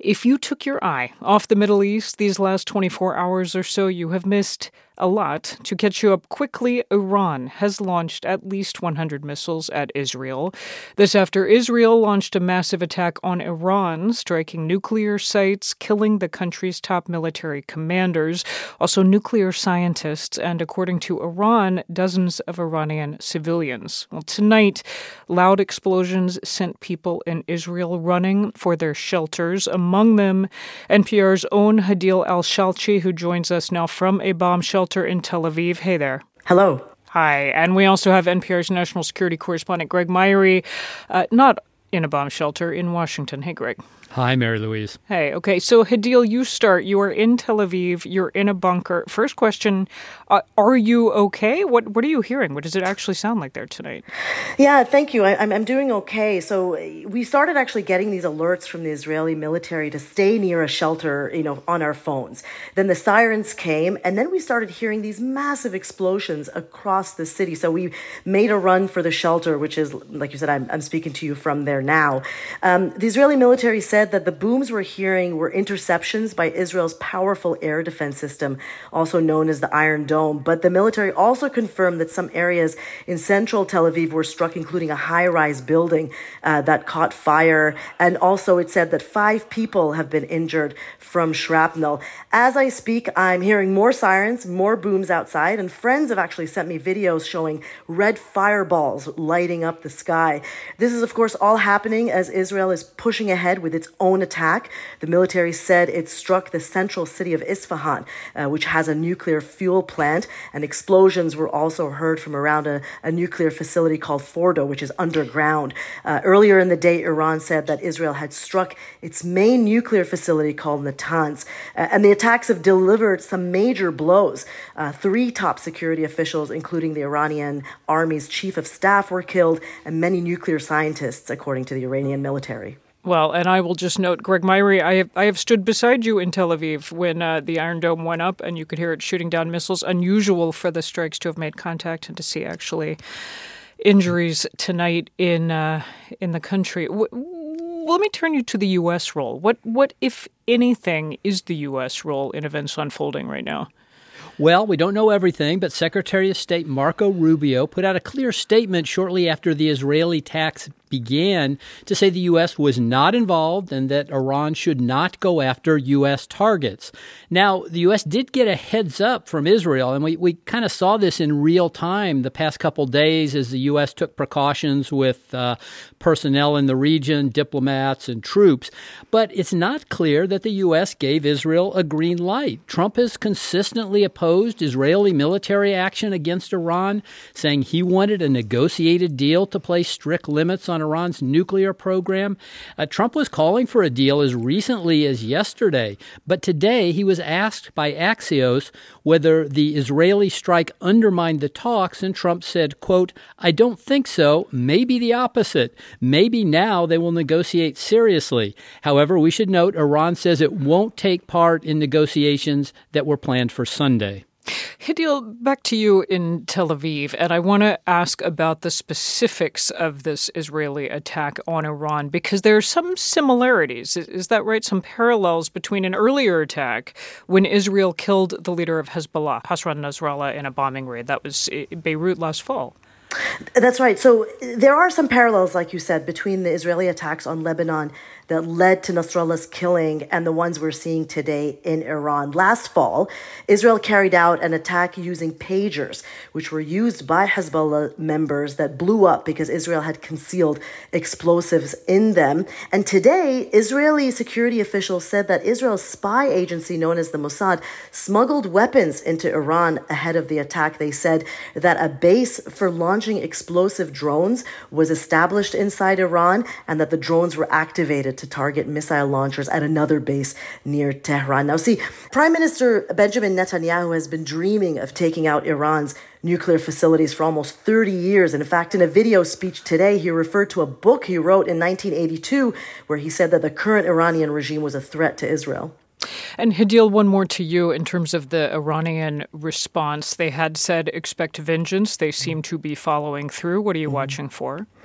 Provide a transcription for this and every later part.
If you took your eye off the Middle East these last 24 hours or so, you have missed a lot. To catch you up quickly, Iran has launched at least 100 missiles at Israel. This after Israel launched a massive attack on Iran, striking nuclear sites, killing the country's top military commanders, also nuclear scientists, and according to Iran, dozens of Iranian civilians. Well, tonight, loud explosions sent people in Israel running for their shelters. Among them, NPR's own Hadil Al-Shalchi, who joins us now from a bomb shelter in Tel Aviv. Hey there. Hello. Hi. And we also have NPR's national security correspondent Greg Myrie, not in a bomb shelter, in Washington. Hey, Greg. Hi, Mary Louise. Hey, okay. So, Hadil, you start. You are in Tel Aviv. You're in a bunker. First question, are you okay? What are you hearing? What does it actually sound like there tonight? Yeah, thank you. I'm doing okay. So we started actually getting these alerts from the Israeli military to stay near a shelter, on our phones. Then the sirens came, and then we started hearing these massive explosions across the city. So we made a run for the shelter, which is, like you said, I'm speaking to you from there now. The Israeli military said that the booms we're hearing were interceptions by Israel's powerful air defense system, also known as the Iron Dome. But the military also confirmed that some areas in central Tel Aviv were struck, including a high-rise building that caught fire. And also it said that 5 people have been injured from shrapnel. As I speak, I'm hearing more sirens, more booms outside, and friends have actually sent me videos showing red fireballs lighting up the sky. This is, of course, all happening as Israel is pushing ahead with its own attack. The military said it struck the central city of Isfahan, which has a nuclear fuel plant, and explosions were also heard from around a nuclear facility called Fordo, which is underground. Earlier in the day, Iran said that Israel had struck its main nuclear facility called Natanz, and the attacks have delivered some major blows. 3 top security officials, including the Iranian army's chief of staff, were killed, and many nuclear scientists, according to the Iranian military. Well, and I will just note, Greg Myrie, I have stood beside you in Tel Aviv when the Iron Dome went up and you could hear it shooting down missiles. Unusual for the strikes to have made contact and to see actually injuries tonight in the country. Let me turn you to the U.S. role. What, if anything, is the U.S. role in events unfolding right now? Well, we don't know everything, but Secretary of State Marco Rubio put out a clear statement shortly after the Israeli attacks began to say the U.S. was not involved and that Iran should not go after U.S. targets. Now, the U.S. did get a heads up from Israel, and we kind of saw this in real time the past couple days as the U.S. took precautions with personnel in the region, diplomats and troops. But it's not clear that the U.S. gave Israel a green light. Trump has consistently opposed Israeli military action against Iran, saying he wanted a negotiated deal to place strict limits on Iran's nuclear program. Trump was calling for a deal as recently as yesterday, but today he was asked by Axios whether the Israeli strike undermined the talks, and Trump said, quote, "I don't think so, maybe the opposite. Maybe now they will negotiate seriously. However, we should note Iran says it won't take part in negotiations that were planned for Sunday." Hadil, back to you in Tel Aviv, and I want to ask about the specifics of this Israeli attack on Iran, because there are some similarities. Is that right? Some parallels between an earlier attack when Israel killed the leader of Hezbollah, Hassan Nasrallah, in a bombing raid. That was Beirut last fall. That's right. So there are some parallels, like you said, between the Israeli attacks on Lebanon that led to Nasrallah's killing and the ones we're seeing today in Iran. Last fall, Israel carried out an attack using pagers, which were used by Hezbollah members that blew up because Israel had concealed explosives in them. And today, Israeli security officials said that Israel's spy agency known as the Mossad smuggled weapons into Iran ahead of the attack. They said that a base for launching explosive drones was established inside Iran and that the drones were activated to target missile launchers at another base near Tehran. Now, see, Prime Minister Benjamin Netanyahu has been dreaming of taking out Iran's nuclear facilities for almost 30 years. And in fact, in a video speech today, he referred to a book he wrote in 1982 where he said that the current Iranian regime was a threat to Israel. And Hadil, one more to you in terms of the Iranian response. They had said expect vengeance. They seem to be following through. What are you watching for?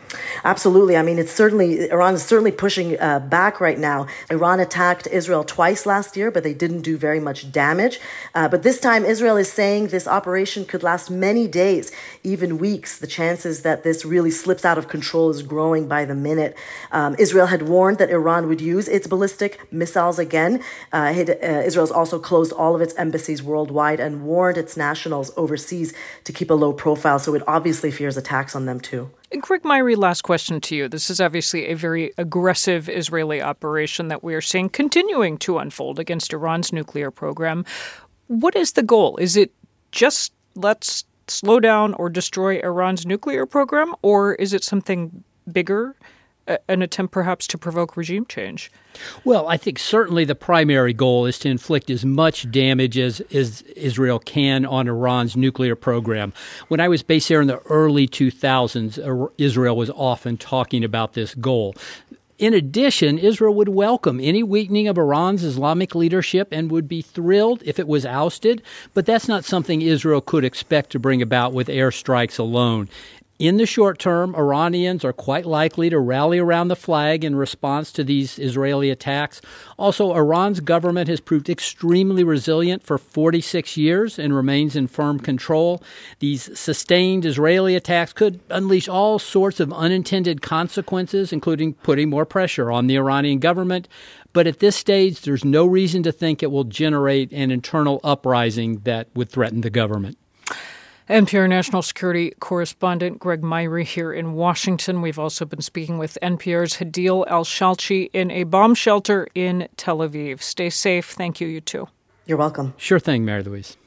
Absolutely. I mean, Iran is certainly pushing back right now. Iran attacked Israel twice last year, but they didn't do very much damage. But this time, Israel is saying this operation could last many days, even weeks. The chances that this really slips out of control is growing by the minute. Israel had warned that Iran would use its ballistic missiles again. Israel's also closed all of its embassies worldwide and warned its nationals overseas to keep a low profile. So it obviously fears attacks on them too. Greg Myrie, last question to you. This is obviously a very aggressive Israeli operation that we are seeing continuing to unfold against Iran's nuclear program. What is the goal? Is it just let's slow down or destroy Iran's nuclear program, or is it something bigger, an attempt perhaps to provoke regime change? Well, I think certainly the primary goal is to inflict as much damage as Israel can on Iran's nuclear program. When I was based there in the early 2000s, Israel was often talking about this goal. In addition, Israel would welcome any weakening of Iran's Islamic leadership and would be thrilled if it was ousted, but that's not something Israel could expect to bring about with airstrikes alone. In the short term, Iranians are quite likely to rally around the flag in response to these Israeli attacks. Also, Iran's government has proved extremely resilient for 46 years and remains in firm control. These sustained Israeli attacks could unleash all sorts of unintended consequences, including putting more pressure on the Iranian government. But at this stage, there's no reason to think it will generate an internal uprising that would threaten the government. NPR national security correspondent Greg Myrie here in Washington. We've also been speaking with NPR's Hadeel Al-Shalchi in a bomb shelter in Tel Aviv. Stay safe. Thank you, you too. You're welcome. Sure thing, Mary Louise.